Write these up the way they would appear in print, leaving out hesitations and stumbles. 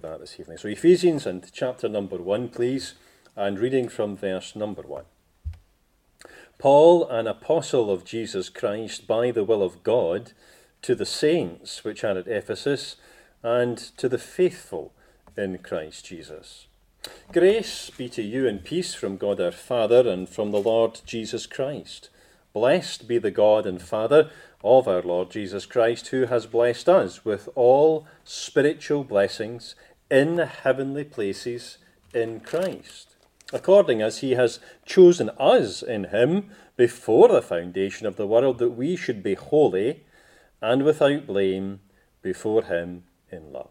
that this evening. So Ephesians and chapter number 1, please, and reading from verse number 1. Paul, an apostle of Jesus Christ by the will of God, to the saints which are at Ephesus, and to the faithful in Christ Jesus. Grace be to you and peace from God our Father and from the Lord Jesus Christ. Blessed be the God and Father of our Lord Jesus Christ, who has blessed us with all spiritual blessings in heavenly places in Christ, according as he has chosen us in him before the foundation of the world, that we should be holy and without blame before him in love.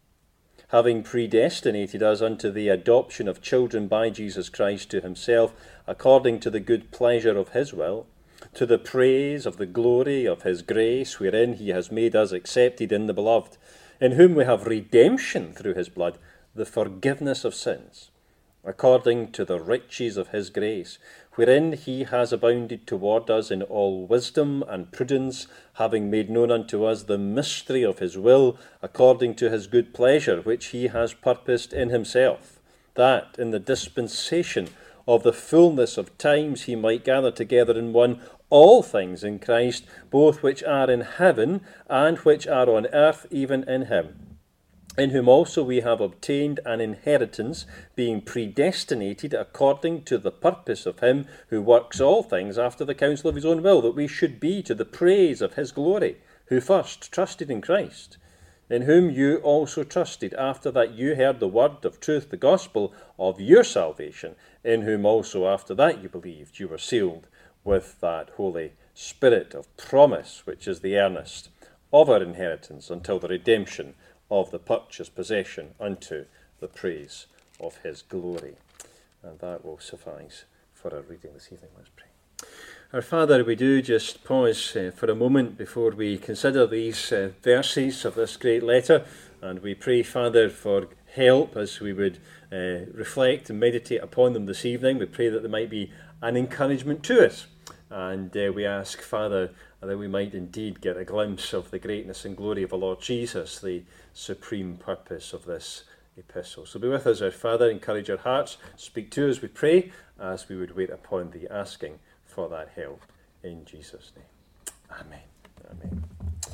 Having predestinated us unto the adoption of children by Jesus Christ to himself, according to the good pleasure of his will, to the praise of the glory of his grace, wherein he has made us accepted in the beloved, in whom we have redemption through his blood, the forgiveness of sins, according to the riches of his grace, wherein he has abounded toward us in all wisdom and prudence, having made known unto us the mystery of his will, according to his good pleasure, which he has purposed in himself, that in the dispensation of the fullness of times he might gather together in one all things in Christ, both which are in heaven and which are on earth, even in him, in whom also we have obtained an inheritance, being predestinated according to the purpose of him who works all things after the counsel of his own will, that we should be to the praise of his glory, who first trusted in Christ, in whom you also trusted, after that you heard the word of truth, the gospel of your salvation, in whom also after that you believed, you were sealed with that Holy Spirit of promise, which is the earnest of our inheritance until the redemption of the purchased possession unto the praise of his glory. And that will suffice for our reading this evening. Let's pray. Our Father, we do just pause for a moment before we consider these verses of this great letter, and we pray, Father, for help as we would reflect and meditate upon them this evening. We pray that there might be an encouragement to us, and we ask, Father, that we might indeed get a glimpse of the greatness and glory of the Lord Jesus, the supreme purpose of this epistle. So be with us, our Father, encourage our hearts, speak to us, we pray, as we would wait upon thee, asking for that help in Jesus' name. Amen. Amen.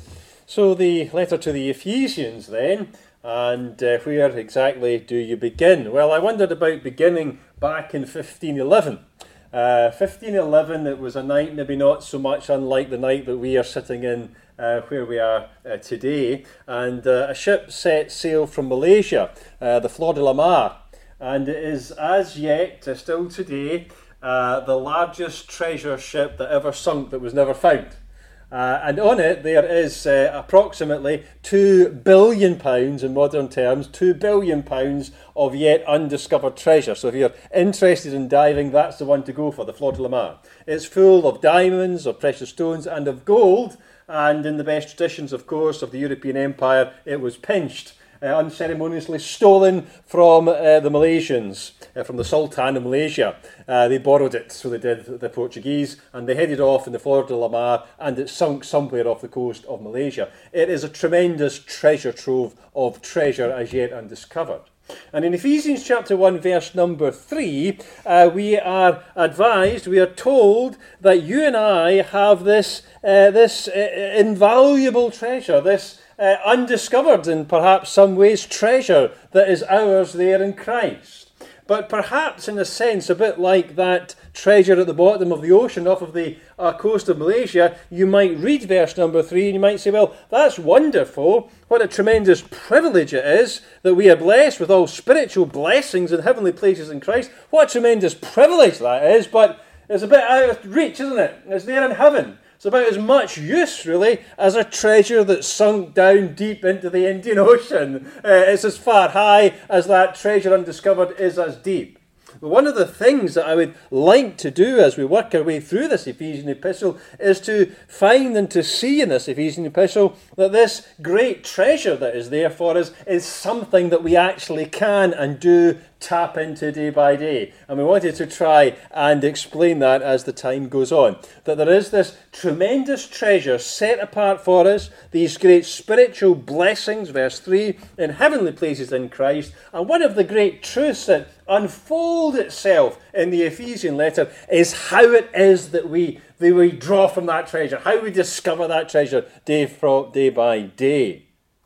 So the letter to the Ephesians then, and where exactly do you begin? Well, I wondered about beginning back in 1511. 1511, it was a night maybe not so much unlike the night that we are sitting in where we are today, and a ship set sail from Malaysia, the Flor de la Mar, and it is as yet, still today, the largest treasure ship that ever sunk that was never found. And on it there is approximately £2 billion in modern terms, £2 billion of yet undiscovered treasure. So if you're interested in diving, that's the one to go for, the Flor de la Mar. It's full of diamonds, of precious stones and of gold, and in the best traditions, of course, of the European Empire, it was pinched, unceremoniously stolen from the Malaysians, from the Sultan of Malaysia. They borrowed it, so they did the Portuguese, and they headed off in the Flor de la Mar, and it sunk somewhere off the coast of Malaysia. It is a tremendous treasure trove of treasure as yet undiscovered. And in Ephesians chapter 1, verse number 3, we are advised, we are told that you and I have this invaluable treasure, this undiscovered in perhaps some ways treasure that is ours there in Christ. But perhaps in a sense, a bit like that treasure at the bottom of the ocean off of the coast of Malaysia, you might read verse number 3 and you might say, well, that's wonderful. What a tremendous privilege it is that we are blessed with all spiritual blessings in heavenly places in Christ. What a tremendous privilege that is, but it's a bit out of reach, isn't it? It's there in heaven. It's about as much use, really, as a treasure that's sunk down deep into the Indian Ocean. It's as far high as that treasure undiscovered is as deep. But one of the things that I would like to do as we work our way through this Ephesian epistle is to find and to see in this Ephesian epistle that this great treasure that is there for us is something that we actually can and do tap into day by day. And we wanted to try and explain that as the time goes on. That there is this tremendous treasure set apart for us, these great spiritual blessings, verse 3, in heavenly places in Christ. And one of the great truths that unfold itself in the Ephesian letter is how it is that we draw from that treasure, how we discover that treasure day by day.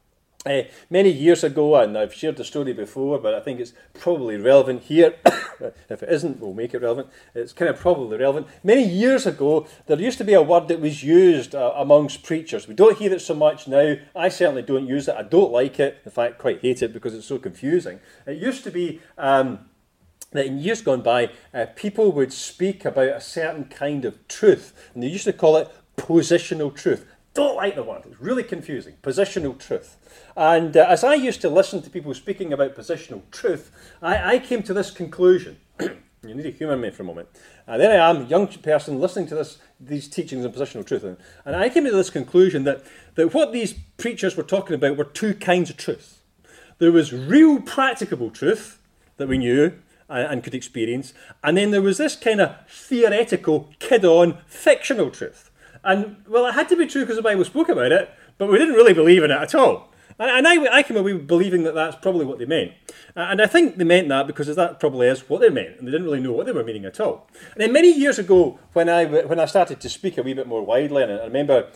Many years ago, and I've shared the story before, but I think it's probably relevant here. If it isn't, we'll make it relevant. It's kind of probably relevant. Many years ago, there used to be a word that was used amongst preachers. We don't hear it so much now. I certainly don't use it. I don't like it. In fact, quite hate it because it's so confusing. It used to be that in years gone by, people would speak about a certain kind of truth, and they used to call it positional truth. Don't like the word. It's really confusing. Positional truth. And as I used to listen to people speaking about positional truth, I came to this conclusion. You need to humour me for a moment. And there I am, a young person, listening to these teachings on positional truth. And I came to this conclusion that what these preachers were talking about were two kinds of truth. There was real practicable truth that we knew and could experience. And then there was this kind of theoretical, kid-on, fictional truth. And, well, it had to be true because the Bible spoke about it, but we didn't really believe in it at all. And I came away believing that that's probably what they meant. And I think they meant that because that probably is what they meant, and they didn't really know what they were meaning at all. And then many years ago, when I started to speak a wee bit more widely, and I remember,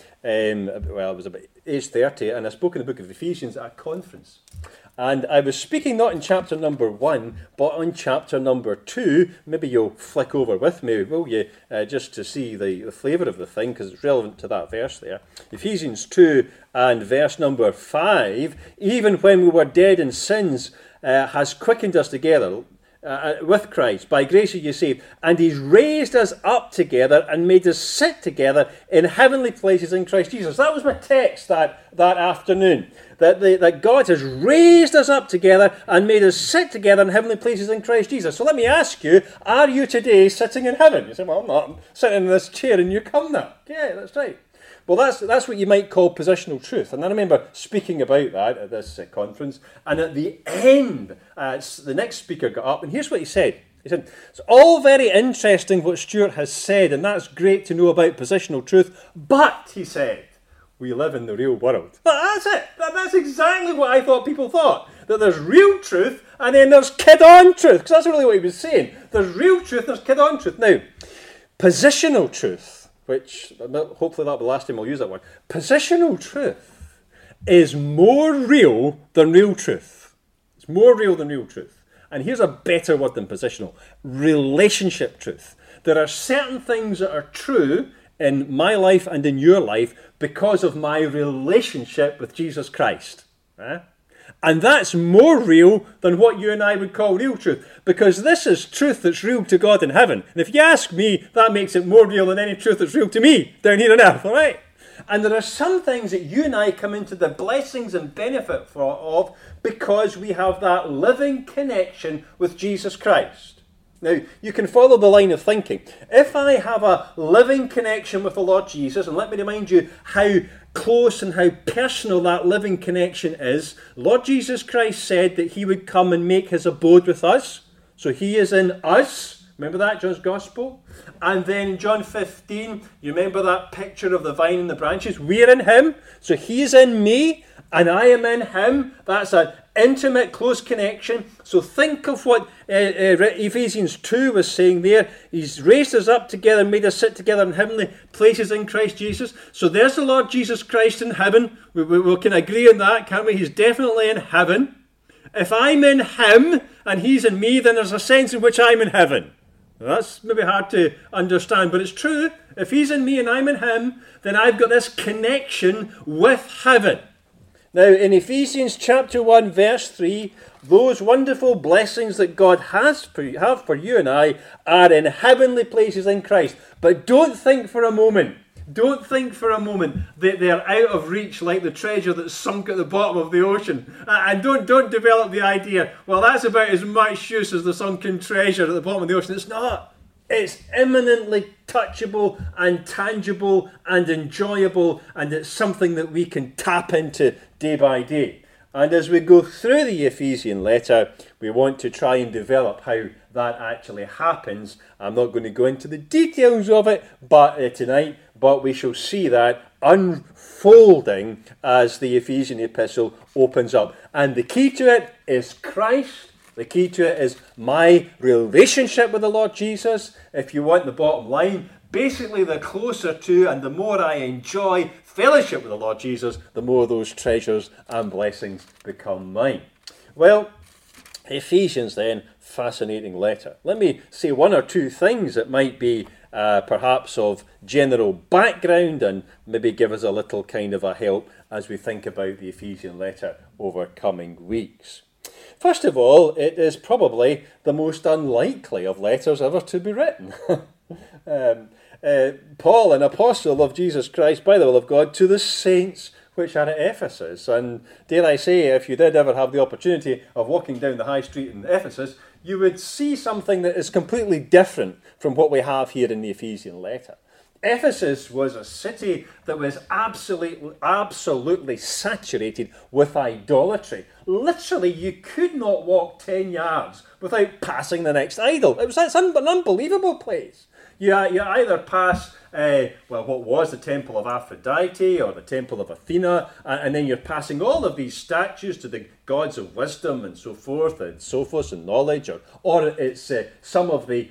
I was about age 30, and I spoke in the book of Ephesians at a conference. And I was speaking not in chapter number 1, but on chapter number 2. Maybe you'll flick over with me, will you, just to see the flavour of the thing, because it's relevant to that verse there. Ephesians 2 and verse number 5, even when we were dead in sins, has quickened us together with Christ. By grace are you saved. And he's raised us up together and made us sit together in heavenly places in Christ Jesus. That was my text that afternoon. That God has raised us up together and made us sit together in heavenly places in Christ Jesus. So let me ask you, are you today sitting in heaven? You say, well, I'm not. I'm sitting in this chair and you come there. Yeah, that's right. Well, that's what you might call positional truth. And I remember speaking about that at this conference. And at the end, the next speaker got up, and here's what he said. He said, it's all very interesting what Stuart has said, and that's great to know about positional truth. But, he said, we live in the real world. But that's it. That's exactly what I thought people thought. That there's real truth, and then there's kid-on truth. Because that's really what he was saying. There's real truth, there's kid-on truth. Now, positional truth, which hopefully that'll be the last time I'll use that word. Positional truth is more real than real truth. It's more real than real truth. And here's a better word than positional. Relationship truth. There are certain things that are true in my life and in your life because of my relationship with Jesus Christ. And that's more real than what you and I would call real truth, because this is truth that's real to God in heaven. And if you ask me, that makes it more real than any truth that's real to me down here on earth, all right? And there are some things that you and I come into the blessings and benefit of because we have that living connection with Jesus Christ. Now, you can follow the line of thinking. If I have a living connection with the Lord Jesus, and let me remind you how close and how personal that living connection is, Lord Jesus Christ said that he would come and make his abode with us. So he is in us. Remember that, John's Gospel? And then in John 15, you remember that picture of the vine and the branches? We're in him. So he's in me, and I am in him. That's an intimate, close connection. So think of what Ephesians 2 was saying there. He's raised us up together and made us sit together in heavenly places in Christ Jesus. So there's the Lord Jesus Christ in heaven. We can agree on that, can't we? He's definitely in heaven. If I'm in him and he's in me, then there's a sense in which I'm in heaven. Now, that's maybe hard to understand, but it's true. If he's in me and I'm in him, then I've got this connection with heaven. Now, in Ephesians chapter 1, verse 3, those wonderful blessings that God have for you and I are in heavenly places in Christ. But don't think for a moment Don't think for a moment that they're out of reach like the treasure that's sunk at the bottom of the ocean. And don't develop the idea, well, that's about as much use as the sunken treasure at the bottom of the ocean. It's not. It's imminently touchable and tangible and enjoyable, and it's something that we can tap into day by day. And as we go through the Ephesian letter, we want to try and develop how that actually happens. I'm not going to go into the details of it tonight, but we shall see that unfolding as the Ephesian epistle opens up. And the key to it is Christ. The key to it is my relationship with the Lord Jesus. If you want the bottom line, basically the closer to and the more I enjoy fellowship with the Lord Jesus, the more those treasures and blessings become mine. Well, Ephesians then, fascinating letter. Let me say one or two things that might be perhaps of general background and maybe give us a little kind of a help as we think about the Ephesian letter over coming weeks. First of all, it is probably the most unlikely of letters ever to be written. Paul, an apostle of Jesus Christ by the will of God, to the saints which are at Ephesus. And dare I say, if you did ever have the opportunity of walking down the high street in Ephesus, you would see something that is completely different from what we have here in the Ephesian letter. Ephesus was a city that was absolutely saturated with idolatry. Literally, you could not walk 10 yards without passing the next idol. That's an unbelievable place. You either pass, what was the temple of Aphrodite or the temple of Athena, and then you're passing all of these statues to the gods of wisdom and so forth, and Sophos and knowledge, or it's some of the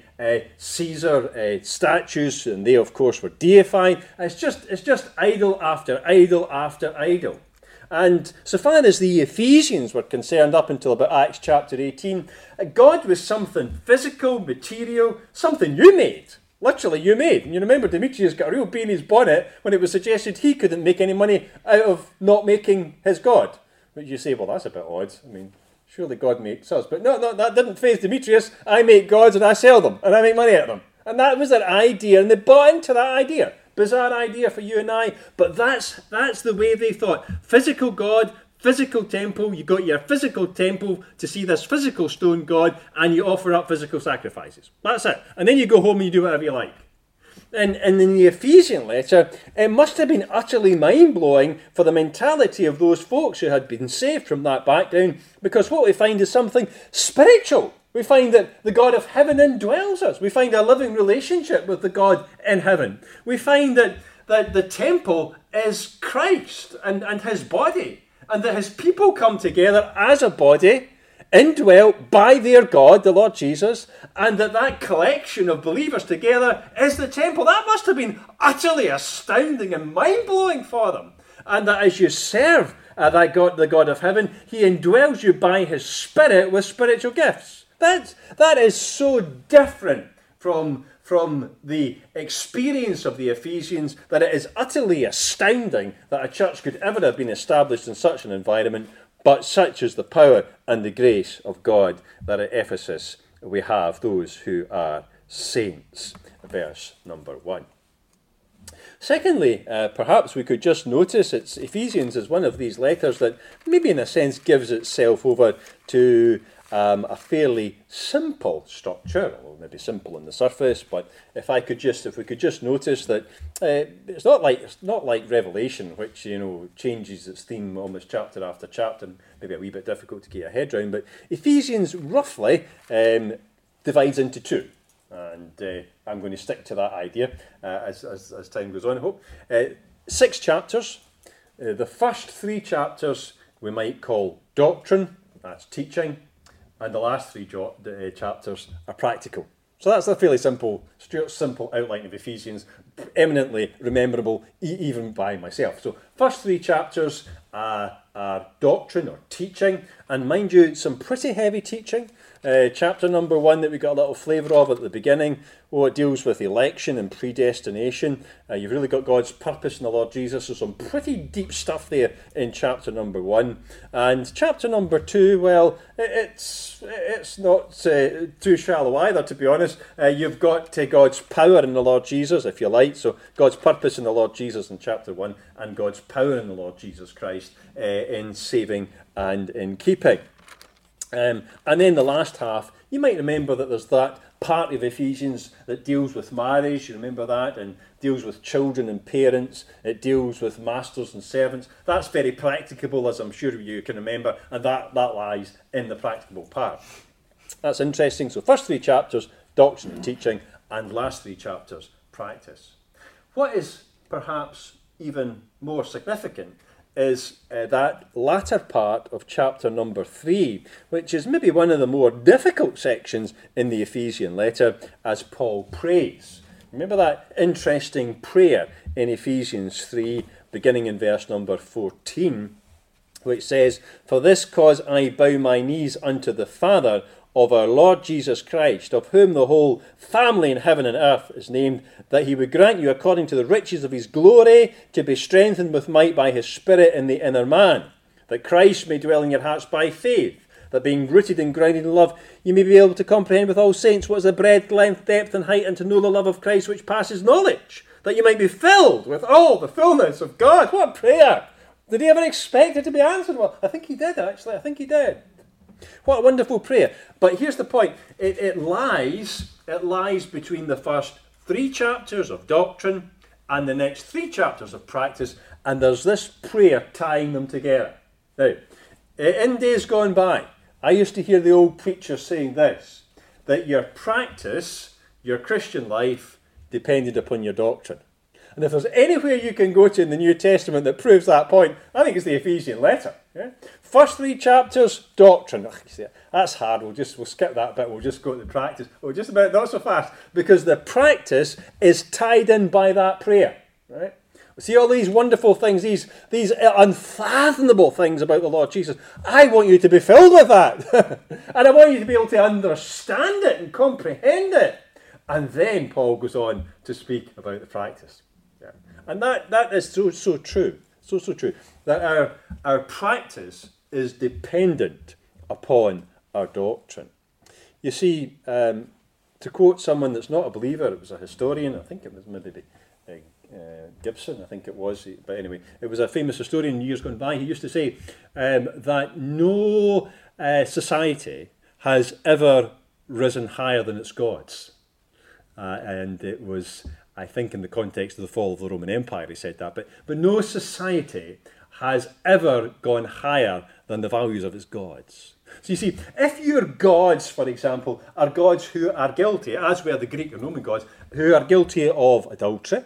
Caesar statues, and they of course were deified. It's just idol after idol after idol. And so far as the Ephesians were concerned up until about Acts chapter 18, God was something physical, material, something you made. Literally, you made. And you remember Demetrius got a real bee in his bonnet when it was suggested he couldn't make any money out of not making his God. But you say, well, that's a bit odd. I mean, surely God makes us. But no, that didn't faze Demetrius. I make gods and I sell them and I make money out of them. And that was their idea, and they bought into that idea. Bizarre idea for you and I, but that's the way they thought. Physical God, physical temple. You got your physical temple to see this physical stone God, and you offer up physical sacrifices. That's it. And then you go home and you do whatever you like. And in the Ephesian letter, it must have been utterly mind-blowing for the mentality of those folks who had been saved from that background, because what we find is something spiritual. We find that the God of heaven indwells us. We find a living relationship with the God in heaven. We find that the temple is Christ and his body, and that his people come together as a body, indwelt by their God, the Lord Jesus, and that collection of believers together is the temple. That must have been utterly astounding and mind-blowing for them. And that as you serve that God, the God of heaven, he indwells you by his Spirit with spiritual gifts. That is so different from the experience of the Ephesians that it is utterly astounding that a church could ever have been established in such an environment, but such is the power and the grace of God that at Ephesus we have those who are saints. Verse number 1. Secondly, perhaps we could just notice Ephesians is one of these letters that maybe in a sense gives itself over to a fairly simple structure, well, maybe simple on the surface, but if we could just notice that it's not like Revelation, which changes its theme almost chapter after chapter, maybe a wee bit difficult to get your head around. But Ephesians roughly divides into two, and I'm going to stick to that idea as time goes on, I hope. 6 chapters. The first 3 chapters we might call doctrine, that's teaching. And the last 3 chapters are practical. So that's a fairly simple outline of Ephesians, eminently rememberable even by myself. So first 3 chapters are doctrine or teaching, And mind you, some pretty heavy teaching. Chapter number 1 that we got a little flavour of at the beginning. It deals with election and predestination. You've really got God's purpose in the Lord Jesus. So some pretty deep stuff there in chapter number 1. And chapter number 2, well, it's not too shallow either, to be honest. You've got God's power in the Lord Jesus, if you like. So God's purpose in the Lord Jesus in chapter 1, and God's power in the Lord Jesus Christ in saving and in keeping. And then the last half, you might remember that there's that part of Ephesians that deals with marriage, you remember that, and deals with children and parents, it deals with masters and servants. That's very practicable, as I'm sure you can remember, and that lies in the practicable part. That's interesting. So first 3 chapters, doctrine and teaching, and last 3 chapters, practice. What is perhaps even more significant is that latter part of chapter number 3, which is maybe one of the more difficult sections in the Ephesian letter, as Paul prays. Remember that interesting prayer in Ephesians 3, beginning in verse number 14, which says, "For this cause I bow my knees unto the Father of our Lord Jesus Christ, of whom the whole family in heaven and earth is named, that he would grant you according to the riches of his glory to be strengthened with might by his Spirit in the inner man, that Christ may dwell in your hearts by faith, that being rooted and grounded in love, you may be able to comprehend with all saints what is the breadth, length, depth, and height, and to know the love of Christ which passes knowledge, that you might be filled with all the fullness of God." What a prayer! Did he ever expect it to be answered? Well, I think he did, actually. I think he did. What a wonderful prayer. But here's the point. It lies between the first 3 chapters of doctrine and the next 3 chapters of practice, and there's this prayer tying them together. Now, in days gone by, I used to hear the old preachers saying this, that your practice, your Christian life, depended upon your doctrine. And if there's anywhere you can go to in the New Testament that proves that point, I think it's the Ephesian letter. Yeah? First 3 chapters, doctrine. That's hard. We'll skip that bit. We'll just go to the practice. Well, just about not so fast, because the practice is tied in by that prayer. Right? See all these wonderful things, these unfathomable things about the Lord Jesus. I want you to be filled with that, and I want you to be able to understand it and comprehend it. And then Paul goes on to speak about the practice. Yeah. And that is so true. So true. That our practice is dependent upon our doctrine. You see, to quote someone that's not a believer, it was a historian, I think it was maybe Gibson, I think it was, but anyway, it was a famous historian in years gone by. He used to say that no society has ever risen higher than its gods. And it was, I think, in the context of the fall of the Roman Empire, he said that. But no society has ever gone higher than the values of its gods. So you see, if your gods, for example, are gods who are guilty, as were the Greek and Roman gods, who are guilty of adultery,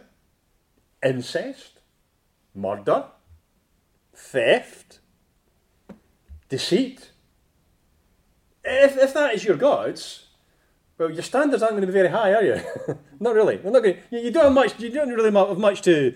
incest, murder, theft, deceit, if that is your gods, well, your standards aren't going to be very high, are you? Not really. They're not going to, you don't have much. You don't really have much to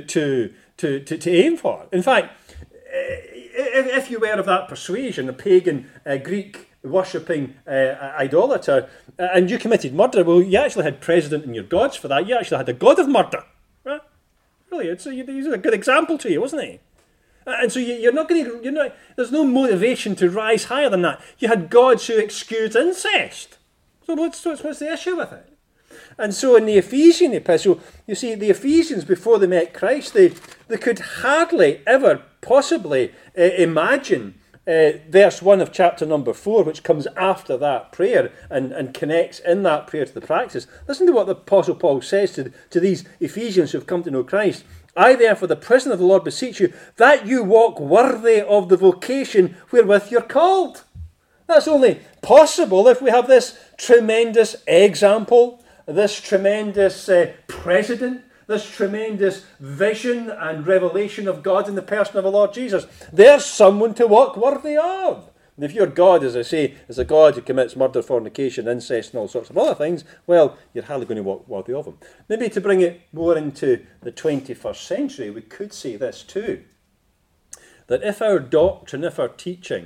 aim for. In fact, if you were of that persuasion, a pagan Greek worshipping idolater, and you committed murder, well, you actually had precedent in your gods for that. You actually had a god of murder. Right? Really, he's a good example to you, wasn't he? And so you're not going to. There's no motivation to rise higher than that. You had gods who excused incest. So what's the issue with it? And so in the Ephesian epistle, you see, the Ephesians, before they met Christ, they could hardly ever possibly imagine verse 1 of chapter number 4, which comes after that prayer and connects in that prayer to the practice. Listen to what the Apostle Paul says to these Ephesians who have come to know Christ. "I therefore, the prisoner of the Lord, beseech you, that you walk worthy of the vocation wherewith you're called." That's only possible if we have this tremendous example, this tremendous precedent, this tremendous vision and revelation of God in the person of the Lord Jesus. There's someone to walk worthy of. And if your God, as I say, is a God who commits murder, fornication, incest and all sorts of other things, well, you're hardly going to walk worthy of him. Maybe to bring it more into the 21st century, we could say this too, that if our doctrine, if our teaching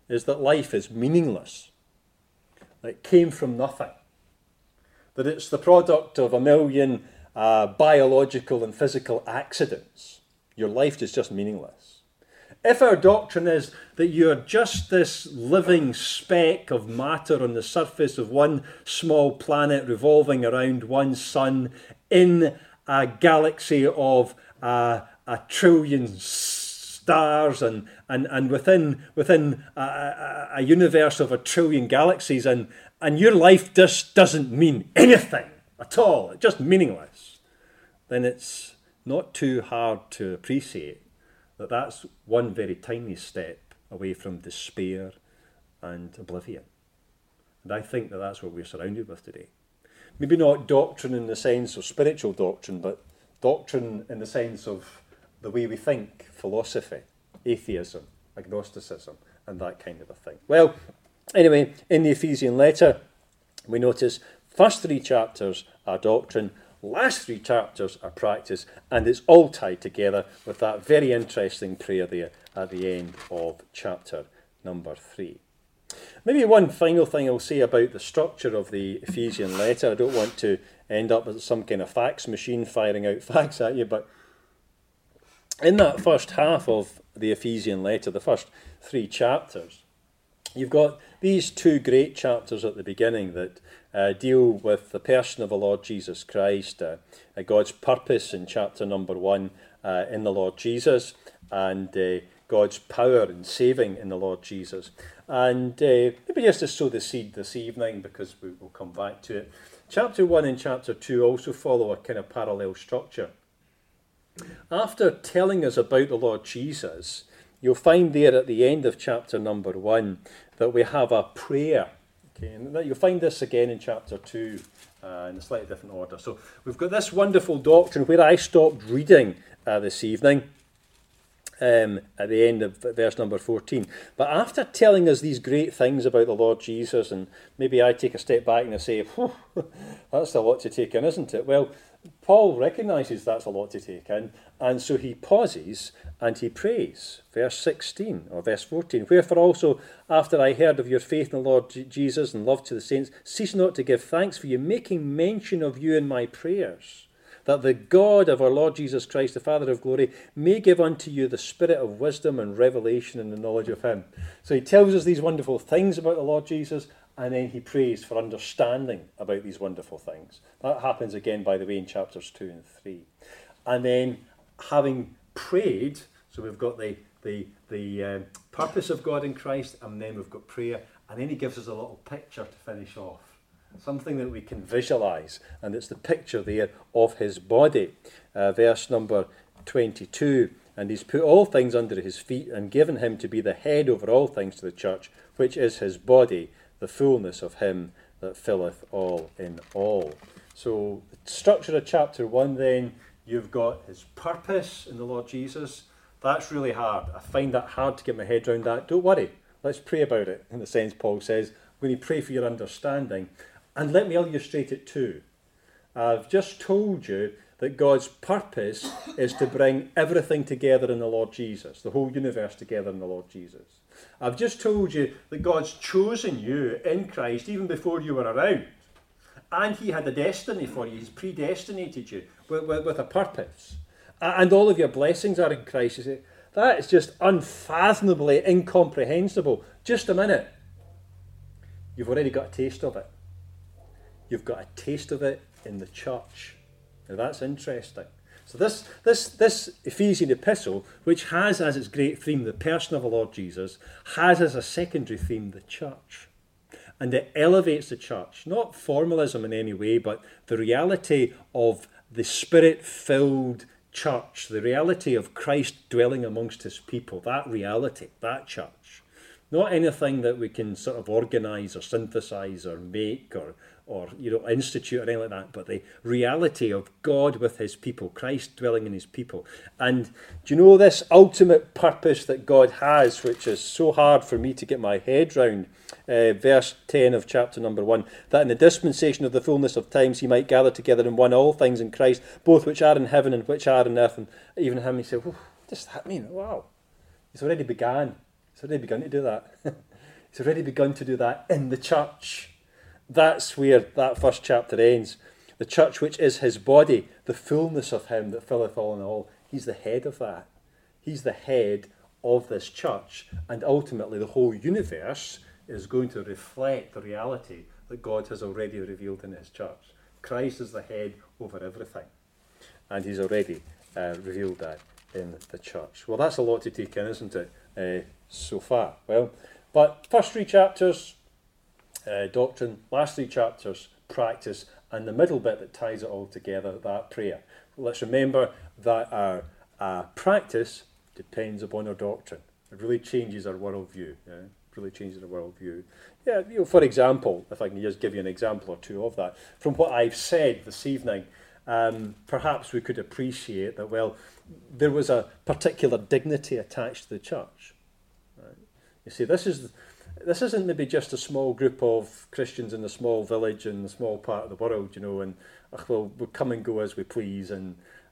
is that life is meaningless. It came from nothing. That it's the product of a million biological and physical accidents. Your life is just meaningless. If our doctrine is that you're just this living speck of matter on the surface of one small planet revolving around one sun in a galaxy of a trillion stars and within a universe of a trillion galaxies, and your life just doesn't mean anything at all, it's just meaningless, then it's not too hard to appreciate that that's one very tiny step away from despair and oblivion. And I think that that's what we're surrounded with today. Maybe not doctrine in the sense of spiritual doctrine, but doctrine in the sense of the way we think, philosophy, atheism, agnosticism, and that kind of a thing. Well, anyway, in the Ephesian letter, we notice first 3 chapters are doctrine, last 3 chapters are practice, and it's all tied together with that very interesting prayer there at the end of chapter number 3. Maybe one final thing I'll say about the structure of the Ephesian letter. I don't want to end up as some kind of fax machine firing out facts at you, but in that first half of the Ephesian letter, the first 3 chapters, you've got these 2 great chapters at the beginning that deal with the person of the Lord Jesus Christ, God's purpose in chapter number 1 in the Lord Jesus, and God's power in saving in the Lord Jesus. And maybe just to sow the seed this evening, because we will come back to it. Chapter 1 and chapter 2 also follow a kind of parallel structure. After telling us about the Lord Jesus, you'll find there at the end of chapter number 1 that we have a prayer. Okay, and you'll find this again in chapter 2 in a slightly different order. So we've got this wonderful doctrine where I stopped reading this evening at the end of verse number 14. But after telling us these great things about the Lord Jesus, and maybe I take a step back and I say, that's a lot to take in, isn't it? Well, Paul recognises that's a lot to take in, and so he pauses and he prays. Verse 16 or verse 14. Wherefore also, after I heard of your faith in the Lord Jesus and love to the saints, cease not to give thanks for you, making mention of you in my prayers, that the God of our Lord Jesus Christ, the Father of glory, may give unto you the spirit of wisdom and revelation in the knowledge of him. So he tells us these wonderful things about the Lord Jesus, and then he prays for understanding about these wonderful things. That happens again, by the way, in chapters 2 and 3. And then, having prayed, so we've got the purpose of God in Christ, and then we've got prayer, and then he gives us a little picture to finish off. Something that we can visualise, and it's the picture there of his body. Verse number 22, and he's put all things under his feet and given him to be the head over all things to the church, which is his body, the fullness of him that filleth all in all. So the structure of chapter 1 then, you've got his purpose in the Lord Jesus. That's really hard. I find that hard to get my head around that. Don't worry, let's pray about it, in the sense Paul says. When you pray for your understanding. And let me illustrate it too. I've just told you that God's purpose is to bring everything together in the Lord Jesus, the whole universe together in the Lord Jesus. I've just told you that God's chosen you in Christ even before you were around. And he had a destiny for you. He's predestinated you with a purpose. And all of your blessings are in Christ. You say, that is just unfathomably incomprehensible. Just a minute. You've already got a taste of it. You've got a taste of it in the church. Now that's interesting. So this Ephesian epistle, which has as its great theme the person of the Lord Jesus, has as a secondary theme the church. And it elevates the church, not formalism in any way, but the reality of the Spirit-filled church, the reality of Christ dwelling amongst his people, that reality, that church. Not anything that we can sort of organise or synthesise or make or institute or anything like that, but the reality of God with his people, Christ dwelling in his people. And do you know this ultimate purpose that God has, which is so hard for me to get my head round? Verse 10 of chapter number 1, that in the dispensation of the fullness of times he might gather together in one all things in Christ, both which are in heaven and which are in earth. And even him, he said, what does that mean? Wow, he's already begun to do that. He's already begun to do that in the church. That's where that first chapter ends. The church, which is his body, the fullness of him that filleth all in all. He's the head of that. He's the head of this church. And ultimately, the whole universe is going to reflect the reality that God has already revealed in his church. Christ is the head over everything. And he's already revealed that in the church. Well, that's a lot to take in, isn't it, so far? Well, but first 3 chapters, doctrine, last 3 chapters, practice, and the middle bit that ties it all together, that prayer. Let's remember that our practice depends upon our doctrine. It really changes our worldview. Yeah? It really changes our worldview. Yeah, for example, if I can just give you an example or two of that, from what I've said this evening, perhaps we could appreciate that, well, there was a particular dignity attached to the church. Right? You see, this isn't maybe just a small group of Christians in a small village in a small part of the world, and we'll come and go as we please, and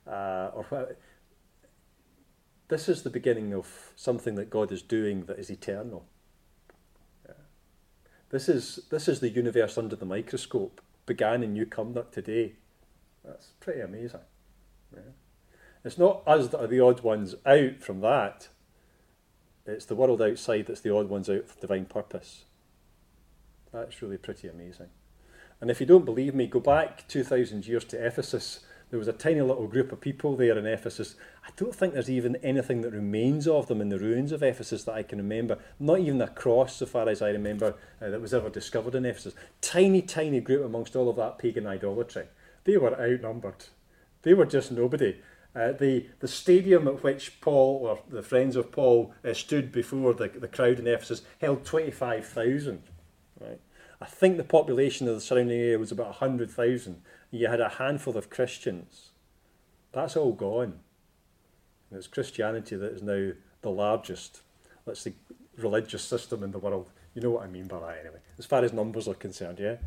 this is the beginning of something that God is doing that is eternal. Yeah. This is the universe under the microscope, began in New Cumnock today. That's pretty amazing. Yeah. It's not us that are the odd ones out from that. It's the world outside that's the odd ones out for divine purpose. That's really pretty amazing. And if you don't believe me, go back 2,000 years to Ephesus. There was a tiny little group of people there in Ephesus. I don't think there's even anything that remains of them in the ruins of Ephesus that I can remember. Not even a cross, so far as I remember, that was ever discovered in Ephesus. Tiny, tiny group amongst all of that pagan idolatry. They were outnumbered. They were just nobody. The stadium at which Paul, or the friends of Paul, stood before the crowd in Ephesus held 25,000. Right? I think the population of the surrounding area was about 100,000. You had a handful of Christians. That's all gone. And it's Christianity that is now the largest, let's say, religious system in the world. You know what I mean by that anyway, as far as numbers are concerned, yeah?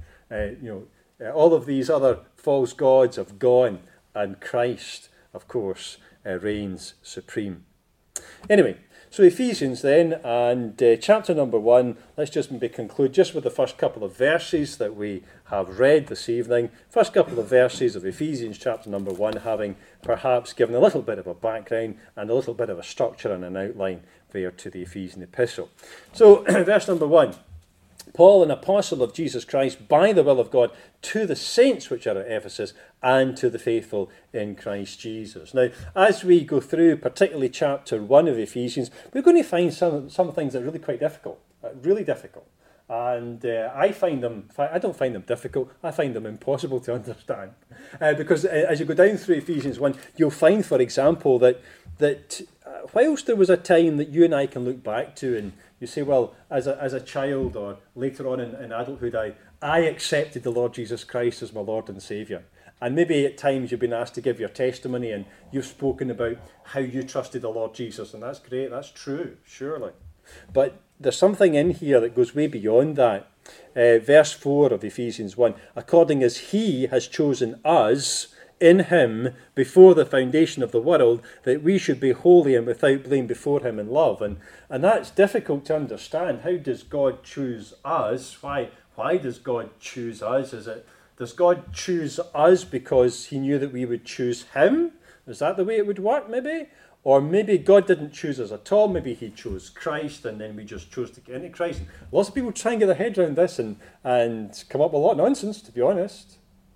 All of these other false gods have gone, and Christ, of course, reigns supreme. Anyway, so Ephesians then, and chapter number 1, let's just maybe conclude just with the first couple of verses that we have read this evening. First couple of verses of Ephesians chapter number 1, having perhaps given a little bit of a background and a little bit of a structure and an outline there to the Ephesian epistle. So, verse number 1. Paul, an apostle of Jesus Christ, by the will of God, to the saints which are at Ephesus, and to the faithful in Christ Jesus. Now, as we go through, particularly chapter 1 of Ephesians, we're going to find some things that are really quite difficult, really difficult. And I don't find them difficult, I find them impossible to understand. Because as you go down through Ephesians 1, you'll find, for example, that whilst there was a time that you and I can look back to and you say, well, as a child or later on in adulthood, I accepted the Lord Jesus Christ as my Lord and Saviour. And maybe at times you've been asked to give your testimony and you've spoken about how you trusted the Lord Jesus, and that's great, that's true, surely. But there's something in here that goes way beyond that. Verse 4 of Ephesians 1, according as he has chosen us in him before the foundation of the world, that we should be holy and without blame before him in love. And that's difficult to understand. How does God choose us? Why does God choose us? Does God choose us because he knew that we would choose him? Is that the way it would work, maybe? Or maybe God didn't choose us at all. Maybe he chose Christ and then we just chose to get into Christ. And lots of people try and get their head around this and come up with a lot of nonsense, to be honest.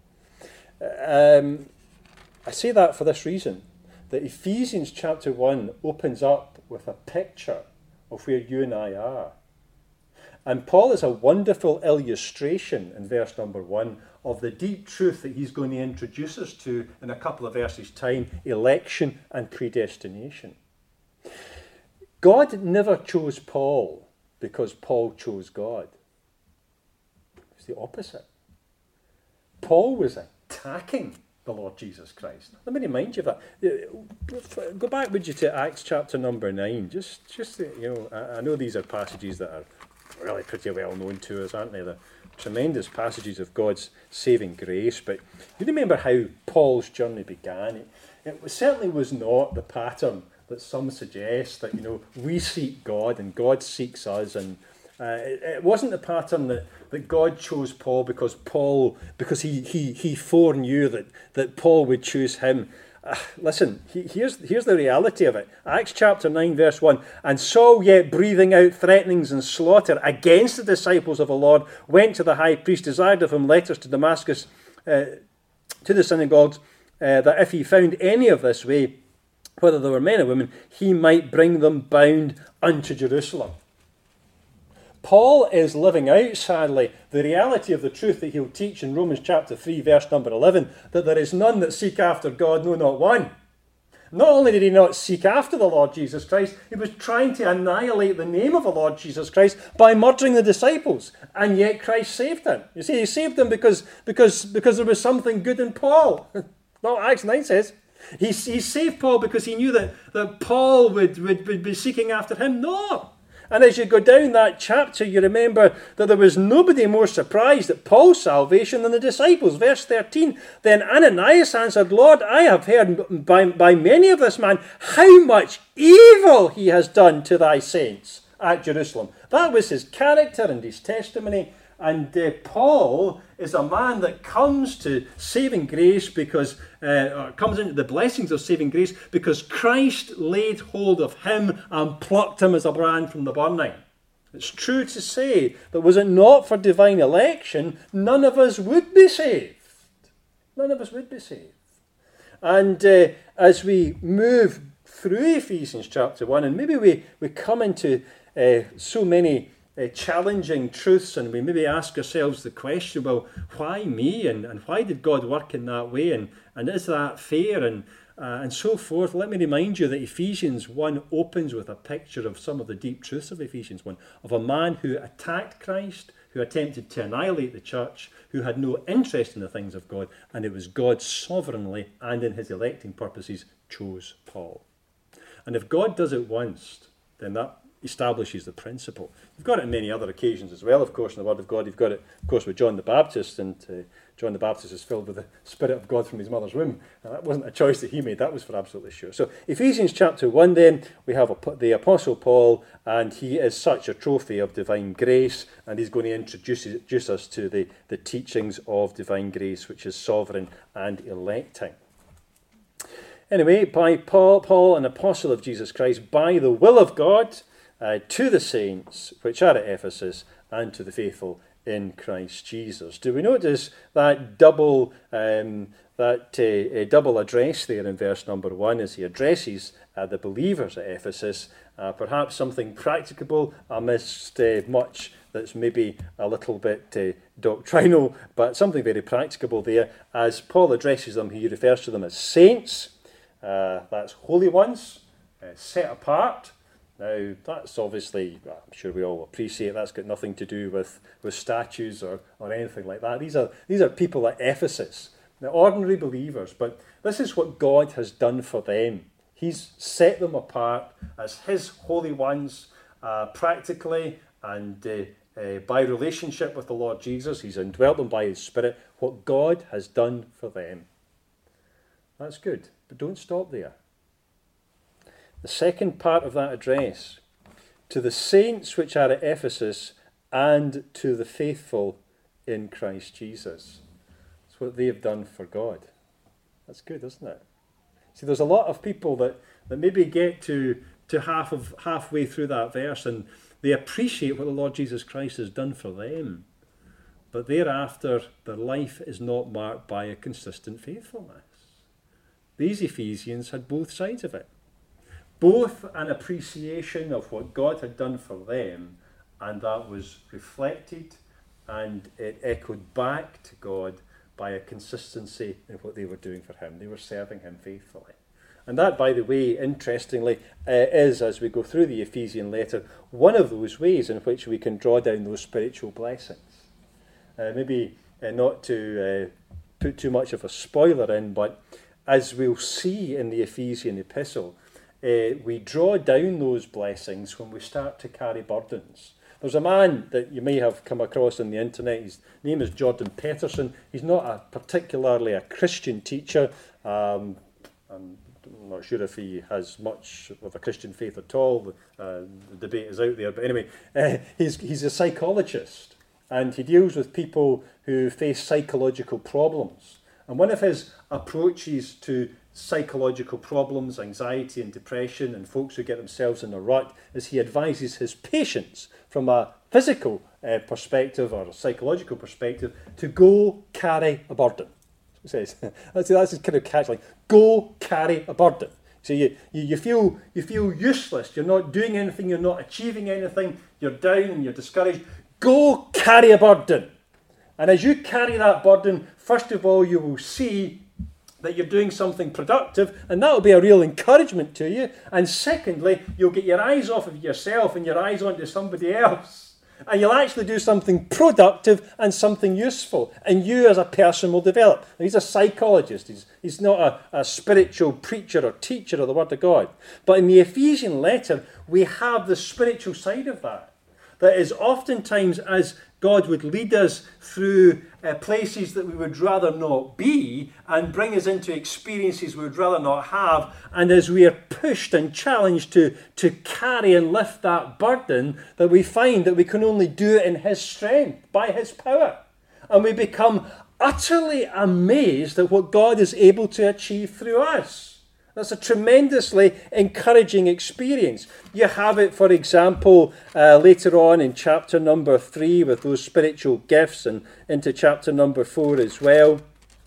I say that for this reason, that Ephesians chapter 1 opens up with a picture of where you and I are. And Paul is a wonderful illustration in verse number 1 of the deep truth that he's going to introduce us to in a couple of verses' time, election and predestination. God never chose Paul because Paul chose God. It's the opposite. Paul was attacking the Lord Jesus Christ. Let me remind you of that. Go back, would you, to Acts chapter number 9. Just I know these are passages that are really pretty well known to us, aren't they? The tremendous passages of God's saving grace. But you remember how Paul's journey began? It certainly was not the pattern that some suggest, that we seek God and God seeks us, and It wasn't the pattern that God chose Paul because he foreknew that Paul would choose him. Listen, here's the reality of it. Acts chapter 9, verse 1. And Saul, yet breathing out threatenings and slaughter against the disciples of the Lord, went to the high priest, desired of him letters to Damascus, to the synagogues, that if he found any of this way, whether they were men or women, he might bring them bound unto Jerusalem. Paul is living out, sadly, the reality of the truth that he'll teach in Romans chapter 3, verse number 11, that there is none that seek after God, no, not one. Not only did he not seek after the Lord Jesus Christ, he was trying to annihilate the name of the Lord Jesus Christ by murdering the disciples, and yet Christ saved him. You see, he saved them because there was something good in Paul. No, Acts 9 says. He saved Paul because he knew that Paul would be seeking after him. No. And as you go down that chapter, you remember that there was nobody more surprised at Paul's salvation than the disciples. Verse 13, then Ananias answered, Lord, I have heard by many of this man how much evil he has done to thy saints at Jerusalem. That was his character and his testimony. And Paul is a man that comes to saving grace or comes into the blessings of saving grace because Christ laid hold of him and plucked him as a brand from the burning. It's true to say that was it not for divine election, none of us would be saved. None of us would be saved. And as we move through Ephesians chapter 1, and maybe we come into so many challenging truths, and we maybe ask ourselves the question, well, why me, and why did God work in that way, and is that fair, and so forth. Let me remind you that Ephesians 1 opens with a picture of some of the deep truths of Ephesians 1, of a man who attacked Christ, who attempted to annihilate the church, who had no interest in the things of God, and it was God sovereignly and in his electing purposes chose Paul. And if God does it once, then that establishes the principle. You've got it on many other occasions as well, of course, in the Word of God. You've got it, of course, with John the Baptist, and John the Baptist is filled with the Spirit of God from his mother's womb. And that wasn't a choice that he made, that was for absolutely sure. So Ephesians chapter 1 then, we have the Apostle Paul, and he is such a trophy of divine grace, and he's going to introduce us to the teachings of divine grace, which is sovereign and electing. Anyway, by Paul, an apostle of Jesus Christ, by the will of God, to the saints which are at Ephesus, and to the faithful in Christ Jesus. Do we notice that double address there in verse number 1 as he addresses the believers at Ephesus? Perhaps something practicable amidst much that's maybe a little bit doctrinal, but something very practicable there. As Paul addresses them, he refers to them as saints. That's holy ones, set apart. Now, that's obviously, I'm sure we all appreciate, that's got nothing to do with statues or anything like that. These are people at Ephesus, they're ordinary believers, but this is what God has done for them. He's set them apart as his holy ones, practically, and by relationship with the Lord Jesus. He's indwelt them by his Spirit, what God has done for them. That's good, but don't stop there. The second part of that address, to the saints which are at Ephesus and to the faithful in Christ Jesus. It's what they have done for God. That's good, isn't it? See, there's a lot of people that maybe get to halfway through that verse and they appreciate what the Lord Jesus Christ has done for them. But thereafter, their life is not marked by a consistent faithfulness. These Ephesians had both sides of it. Both an appreciation of what God had done for them, and that was reflected and it echoed back to God by a consistency in what they were doing for him. They were serving him faithfully. And that, by the way, interestingly, is, as we go through the Ephesian letter, one of those ways in which we can draw down those spiritual blessings. Maybe not to put too much of a spoiler in, but as we'll see in the Ephesian epistle, we draw down those blessings when we start to carry burdens. There's a man that you may have come across on the internet. His name is Jordan Peterson. He's not particularly a Christian teacher. I'm I'm not sure if he has much of a Christian faith at all. The debate is out there. But anyway, he's a psychologist, and he deals with people who face psychological problems. And one of his approaches to psychological problems, anxiety and depression, and folks who get themselves in a rut, is he advises his patients from a physical perspective or a psychological perspective to go carry a burden. That's what he says. That's his kind of catchline. Go carry a burden. So you feel useless. You're not doing anything. You're not achieving anything. You're down and you're discouraged. Go carry a burden. And as you carry that burden, first of all, you will see that you're doing something productive, and that will be a real encouragement to you. And secondly, you'll get your eyes off of yourself and your eyes onto somebody else. And you'll actually do something productive and something useful. And you as a person will develop. Now, he's a psychologist. He's not a spiritual preacher or teacher of the Word of God. But in the Ephesian letter, we have the spiritual side of that. That is oftentimes as God would lead us through places that we would rather not be and bring us into experiences we would rather not have. And as we are pushed and challenged to carry and lift that burden, that we find that we can only do it in His strength, by His power. And we become utterly amazed at what God is able to achieve through us. That's a tremendously encouraging experience. You have it, for example, later on in chapter number 3 with those spiritual gifts, and into chapter number 4 as well.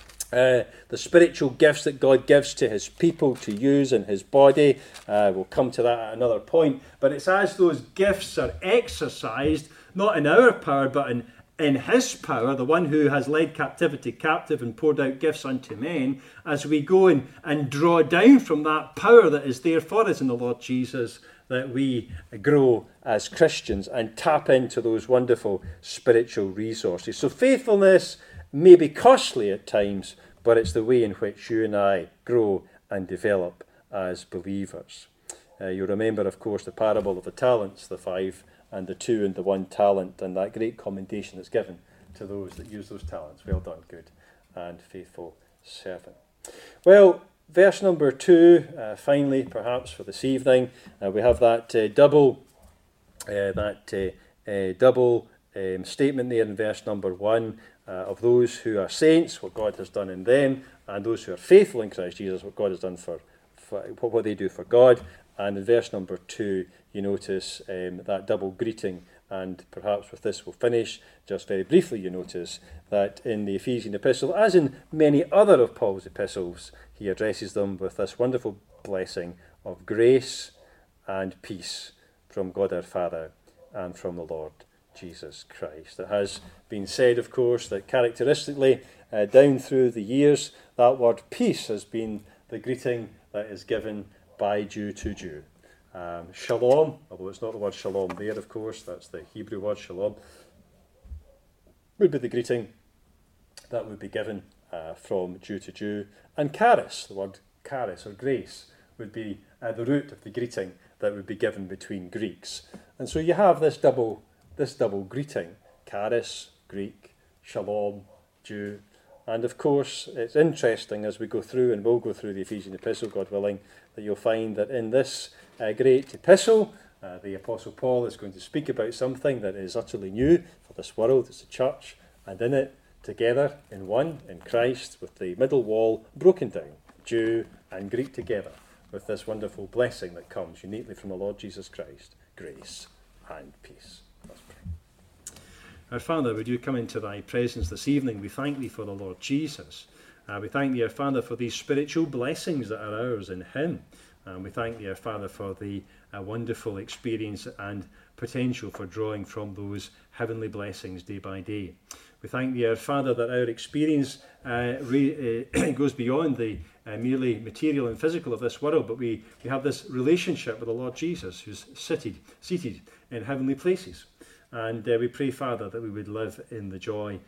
The spiritual gifts that God gives to His people to use in His body. We'll come to that at another point. But it's as those gifts are exercised, not in our power, but in His power, the one who has led captivity captive and poured out gifts unto men, as we go in and draw down from that power that is there for us in the Lord Jesus, that we grow as Christians and tap into those wonderful spiritual resources. So faithfulness may be costly at times, but it's the way in which you and I grow and develop as believers. You remember, of course, the parable of the talents, the 5 and the 2 and the 1 talent, and that great commendation that's given to those that use those talents. Well done, good and faithful servant. Well, verse number 2, finally, perhaps for this evening, we have that double statement there in verse number 1 of those who are saints, what God has done in them, and those who are faithful in Christ Jesus, what God has done for what they do for God. And in verse number 2, you notice that double greeting, and perhaps with this we'll finish. Just very briefly, you notice that in the Ephesian epistle, as in many other of Paul's epistles, he addresses them with this wonderful blessing of grace and peace from God our Father and from the Lord Jesus Christ. It has been said, of course, that characteristically down through the years, that word peace has been the greeting that is given by Jew to Jew. Shalom, although it's not the word shalom there, of course, that's the Hebrew word shalom, would be the greeting that would be given from Jew to Jew. And charis, the word charis or grace, would be the root of the greeting that would be given between Greeks. And so you have this double greeting, charis, Greek, shalom, Jew. And of course, it's interesting as we go through, and we'll go through the Ephesian epistle, God willing, that you'll find that in this great epistle, the Apostle Paul is going to speak about something that is utterly new for this world. It's the church, and in it, together in one, in Christ, with the middle wall broken down, Jew and Greek together, with this wonderful blessing that comes uniquely from the Lord Jesus Christ, grace and peace. Let's pray. Our Father, would you come into thy presence this evening? We thank thee for the Lord Jesus. We thank thee, our Father, for these spiritual blessings that are ours in him. We thank thee, our Father, for the wonderful experience and potential for drawing from those heavenly blessings day by day. We thank thee, our Father, that our experience goes beyond the merely material and physical of this world, but we have this relationship with the Lord Jesus, who's seated in heavenly places. And we pray, Father, that we would live in the joy